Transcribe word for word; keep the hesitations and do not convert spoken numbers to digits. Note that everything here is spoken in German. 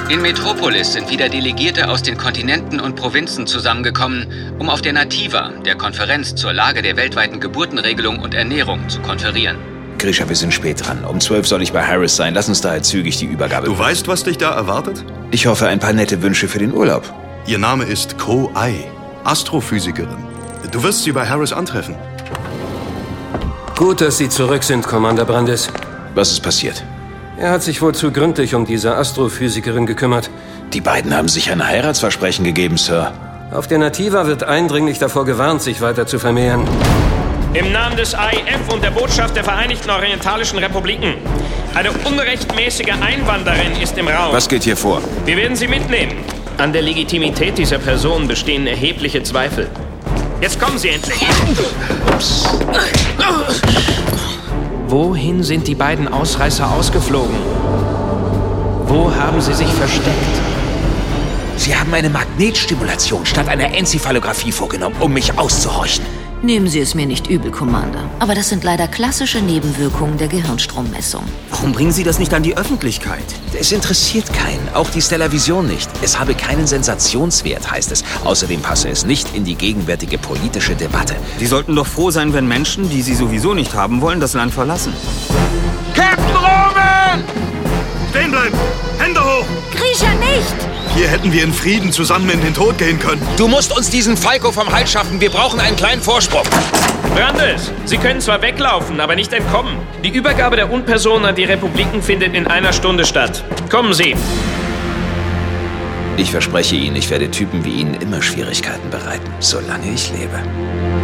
In Metropolis sind wieder Delegierte aus den Kontinenten und Provinzen zusammengekommen, um auf der Nativa, der Konferenz zur Lage der weltweiten Geburtenregelung und Ernährung, zu konferieren. Grisha, wir sind spät dran. Um zwölf soll ich bei Harris sein. Lass uns daher zügig die Übergabe... Du weißt, was dich da erwartet? Ich hoffe, ein paar nette Wünsche für den Urlaub. Ihr Name ist Ko Ai, Astrophysikerin. Du wirst sie bei Harris antreffen. Gut, dass Sie zurück sind, Commander Brandes. Was ist passiert? Er hat sich wohl zu gründlich um diese Astrophysikerin gekümmert. Die beiden haben sich ein Heiratsversprechen gegeben, Sir. Auf der Nativa wird eindringlich davor gewarnt, sich weiter zu vermehren. Im Namen des A I F und der Botschaft der Vereinigten Orientalischen Republiken. Eine unrechtmäßige Einwanderin ist im Raum. Was geht hier vor? Wir werden sie mitnehmen. An der Legitimität dieser Person bestehen erhebliche Zweifel. Jetzt kommen Sie endlich. Ups. Wohin sind die beiden Ausreißer ausgeflogen? Wo haben sie sich versteckt? Sie haben eine Magnetstimulation statt einer Enzephalographie vorgenommen, um mich auszuhorchen. Nehmen Sie es mir nicht übel, Commander. Aber das sind leider klassische Nebenwirkungen der Gehirnstrommessung. Warum bringen Sie das nicht an die Öffentlichkeit? Es interessiert keinen, auch die Stellar Vision nicht. Es habe keinen Sensationswert, heißt es. Außerdem passe es nicht in die gegenwärtige politische Debatte. Sie sollten doch froh sein, wenn Menschen, die Sie sowieso nicht haben wollen, das Land verlassen. Captain Roman! Stehen bleiben! Hände hoch! Grisha nicht! Hier hätten wir in Frieden zusammen in den Tod gehen können. Du musst uns diesen Falco vom Hals schaffen. Wir brauchen einen kleinen Vorsprung. Brandes, Sie können zwar weglaufen, aber nicht entkommen. Die Übergabe der Unperson an die Republiken findet in einer Stunde statt. Kommen Sie. Ich verspreche Ihnen, ich werde Typen wie Ihnen immer Schwierigkeiten bereiten, solange ich lebe.